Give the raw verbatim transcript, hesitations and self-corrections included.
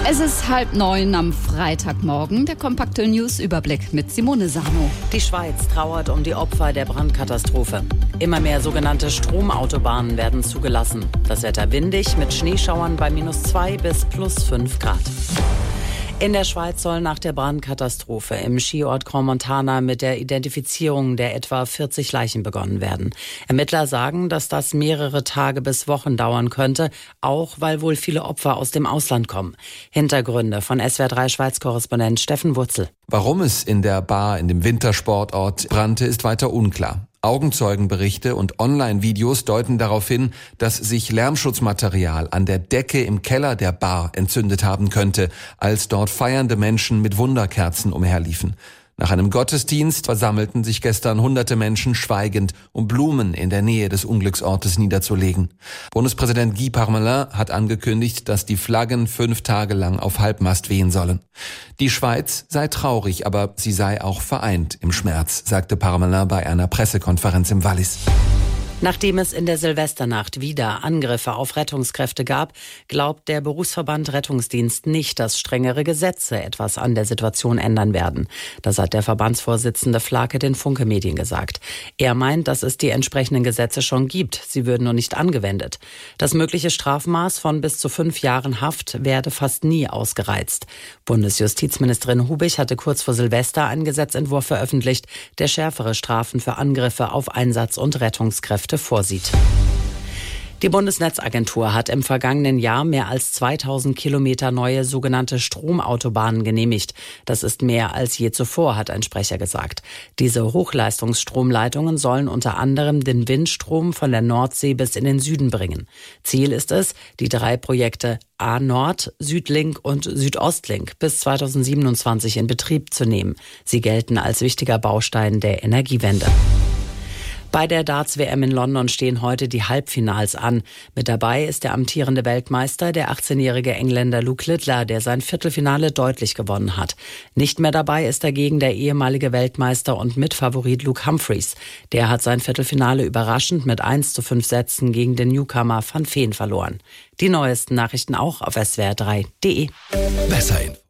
Es ist halb neun am Freitagmorgen. Der kompakte News-Überblick mit Simone Sano. Die Schweiz trauert um die Opfer der Brandkatastrophe. Immer mehr sogenannte Stromautobahnen werden zugelassen. Das Wetter windig mit Schneeschauern bei minus zwei bis plus fünf Grad. In der Schweiz soll nach der Brandkatastrophe im Skiort Grand Montana mit der Identifizierung der etwa vierzig Leichen begonnen werden. Ermittler sagen, dass das mehrere Tage bis Wochen dauern könnte, auch weil wohl viele Opfer aus dem Ausland kommen. Hintergründe von S W R drei Schweiz-Korrespondent Steffen Wurzel. Warum es in der Bar in dem Wintersportort brannte, ist weiter unklar. Augenzeugenberichte und Online-Videos deuten darauf hin, dass sich Lärmschutzmaterial an der Decke im Keller der Bar entzündet haben könnte, als dort feiernde Menschen mit Wunderkerzen umherliefen. Nach einem Gottesdienst versammelten sich gestern hunderte Menschen schweigend, um Blumen in der Nähe des Unglücksortes niederzulegen. Bundespräsident Guy Parmelin hat angekündigt, dass die Flaggen fünf Tage lang auf Halbmast wehen sollen. Die Schweiz sei traurig, aber sie sei auch vereint im Schmerz, sagte Parmelin bei einer Pressekonferenz im Wallis. Nachdem es in der Silvesternacht wieder Angriffe auf Rettungskräfte gab, glaubt der Berufsverband Rettungsdienst nicht, dass strengere Gesetze etwas an der Situation ändern werden. Das hat der Verbandsvorsitzende Flake den Funke Medien gesagt. Er meint, dass es die entsprechenden Gesetze schon gibt. Sie würden nur nicht angewendet. Das mögliche Strafmaß von bis zu fünf Jahren Haft werde fast nie ausgereizt. Bundesjustizministerin Hubich hatte kurz vor Silvester einen Gesetzentwurf veröffentlicht, der schärfere Strafen für Angriffe auf Einsatz- und Rettungskräfte vorsieht. Die Bundesnetzagentur hat im vergangenen Jahr mehr als zweitausend Kilometer neue sogenannte Stromautobahnen genehmigt. Das ist mehr als je zuvor, hat ein Sprecher gesagt. Diese Hochleistungsstromleitungen sollen unter anderem den Windstrom von der Nordsee bis in den Süden bringen. Ziel ist es, die drei Projekte A-Nord, Südlink und Südostlink bis zweitausendsiebenundzwanzig in Betrieb zu nehmen. Sie gelten als wichtiger Baustein der Energiewende. Bei der Darts-W M in London stehen heute die Halbfinals an. Mit dabei ist der amtierende Weltmeister, der achtzehnjährige Engländer Luke Littler, der sein Viertelfinale deutlich gewonnen hat. Nicht mehr dabei ist dagegen der ehemalige Weltmeister und Mitfavorit Luke Humphries. Der hat sein Viertelfinale überraschend mit eins zu fünf Sätzen gegen den Newcomer Van Veen verloren. Die neuesten Nachrichten auch auf S W R drei punkt de. Besser